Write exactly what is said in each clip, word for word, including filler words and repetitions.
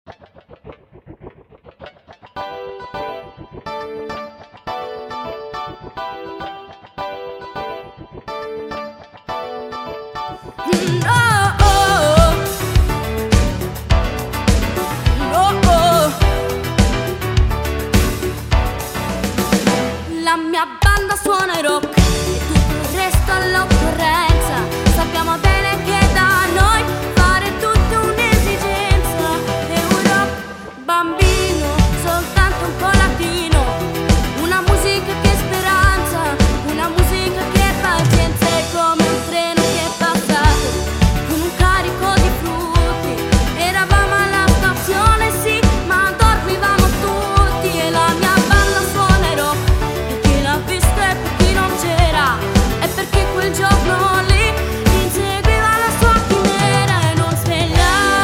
La mia banda suona il rock e tutto il resto all'occorrenza. Sappiamo bene che da noi fare tutto è un'esigenza. È un rock bambino, soltanto un po' latino. Una musica che è speranza, una musica che è pazienza. È come un treno che è passato con un carico di frutti. Eravamo alla stazione, sì, ma dormivamo tutti. E la mia banda suona il rock, visto e per chi non c'era, è perché quel giorno lì inseguiva la sua chimera. E non svegliatevi,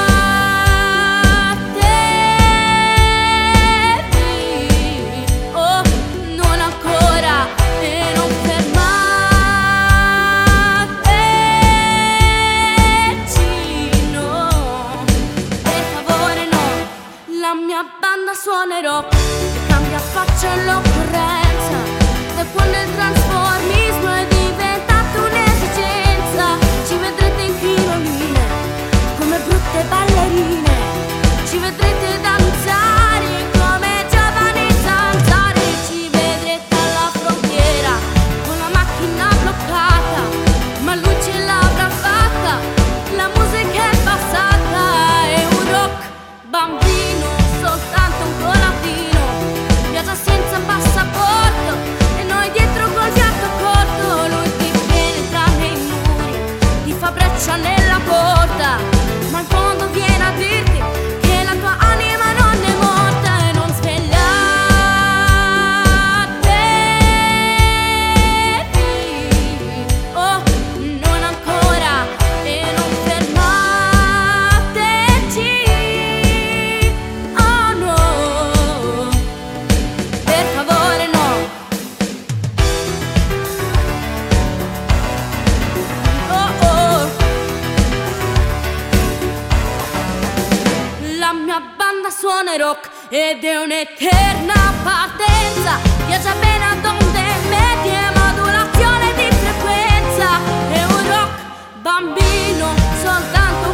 oh, non ancora, e non fermateci, no, per favore no. La mia banda suona il rock e cambia faccia all'occorrenza. Da quando il trasformismo è diventato un'esigenza, ci vedrete in crinoline come brutte ballerine, ci vedrete danzare come giovani zanzare, ci vedrete alla frontiera con la macchina bloccata, ma lui ce l'avrà fatta, la musica è passata. È un rock bambino, soltanto un po' latino, viaggia senza passaporto e noi dietro col fiato corto. Lui ti penetra nei muri, ti fa breccia nella porta, ma in fondo viene a dirti che la tua anima non è morta. E non svegliatevi, oh, non ancora, e non fermateci, oh no, per favore no. Oh oh, la mia banda suona il rock ed è un'eterna partenza, viaggia bene ad onde medie, modulazione di frequenza. È un rock bambino, soltanto